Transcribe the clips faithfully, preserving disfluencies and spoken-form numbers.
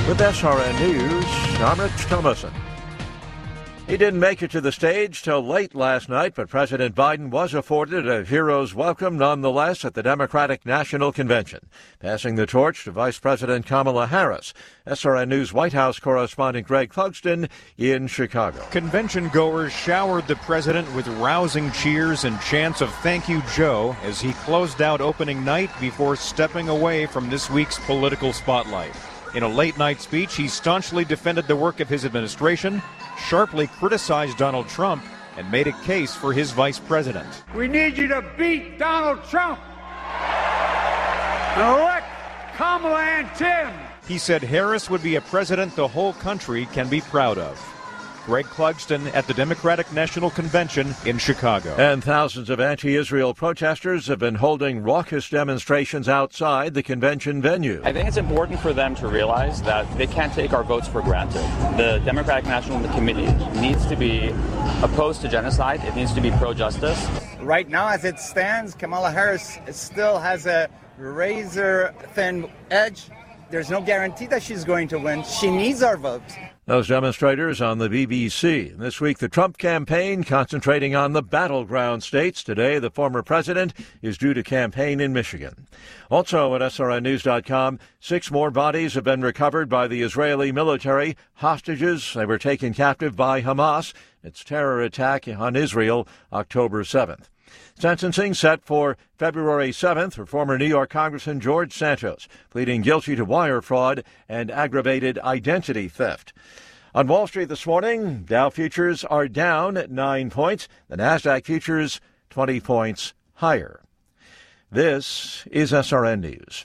With S R N News, I'm Rich Thomason. He didn't make it to the stage till late last night, but President Biden was afforded a hero's welcome nonetheless at the Democratic National Convention, passing the torch to Vice President Kamala Harris. S R N News White House correspondent Greg Clugston in Chicago. Convention goers showered the president with rousing cheers and chants of "Thank you, Joe," as he closed out opening night before stepping away from this week's political spotlight. In a late-night speech, he staunchly defended the work of his administration, sharply criticized Donald Trump, and made a case for his vice president. We need you to beat Donald Trump and elect Kamala and Tim. He said Harris would be a president the whole country can be proud of. Greg Clugston at the Democratic National Convention in Chicago. And thousands of anti-Israel protesters have been holding raucous demonstrations outside the convention venue. I think it's important for them to realize that they can't take our votes for granted. The Democratic National Committee needs to be opposed to genocide. It needs to be pro-justice. Right now, as it stands, Kamala Harris still has a razor-thin edge. There's no guarantee that she's going to win. She needs our votes. Those demonstrators on the B B C. This week, the Trump campaign concentrating on the battleground states. Today, the former president is due to campaign in Michigan. Also at S R N news dot com, six more bodies have been recovered by the Israeli military, hostages they were taken captive by Hamas. Its terror attack on Israel, October seventh. Sentencing set for February seventh for former New York Congressman George Santos, pleading guilty to wire fraud and aggravated identity theft. On Wall Street this morning, Dow futures are down at nine points. The Nasdaq futures twenty points higher. This is S R N News.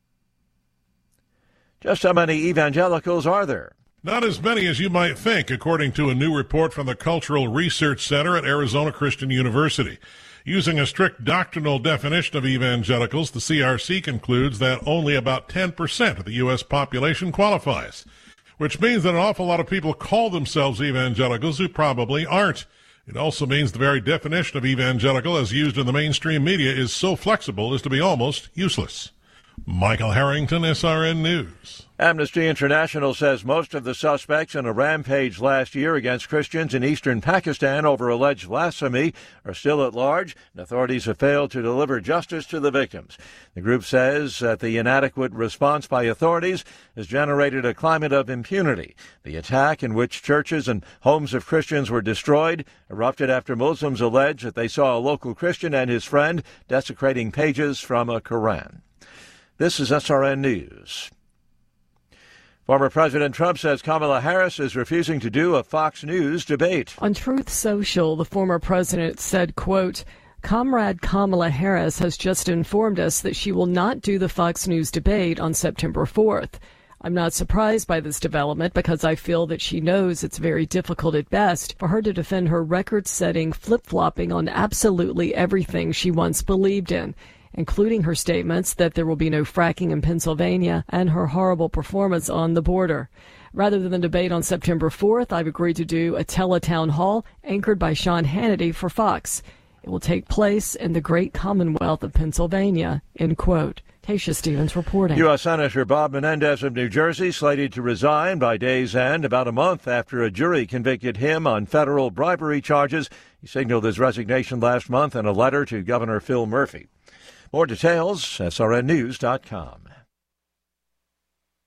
Just how many evangelicals are there? Not as many as you might think, according to a new report from the Cultural Research Center at Arizona Christian University. Using a strict doctrinal definition of evangelicals, the C R C concludes that only about ten percent of the U S population qualifies, which means that an awful lot of people call themselves evangelicals who probably aren't. It also means the very definition of evangelical as used in the mainstream media is so flexible as to be almost useless. Michael Harrington, S R N News. Amnesty International says most of the suspects in a rampage last year against Christians in eastern Pakistan over alleged blasphemy are still at large, and authorities have failed to deliver justice to the victims. The group says that the inadequate response by authorities has generated a climate of impunity. The attack, in which churches and homes of Christians were destroyed, erupted after Muslims alleged that they saw a local Christian and his friend desecrating pages from a Quran. This is S R N News. Former President Trump says Kamala Harris is refusing to do a Fox News debate. On Truth Social, the former president said, quote, "Comrade Kamala Harris has just informed us that she will not do the Fox News debate on September fourth. I'm not surprised by this development because I feel that she knows it's very difficult at best for her to defend her record-setting flip-flopping on absolutely everything she once believed in, including her statements that there will be no fracking in Pennsylvania and her horrible performance on the border. Rather than the debate on September fourth, I've agreed to do a teletown hall anchored by Sean Hannity for Fox. It will take place in the great Commonwealth of Pennsylvania," end quote. Tasha Stevens reporting. U S. Senator Bob Menendez of New Jersey slated to resign by day's end about a month after a jury convicted him on federal bribery charges. He signaled his resignation last month in a letter to Governor Phil Murphy. More details, S R N news dot com.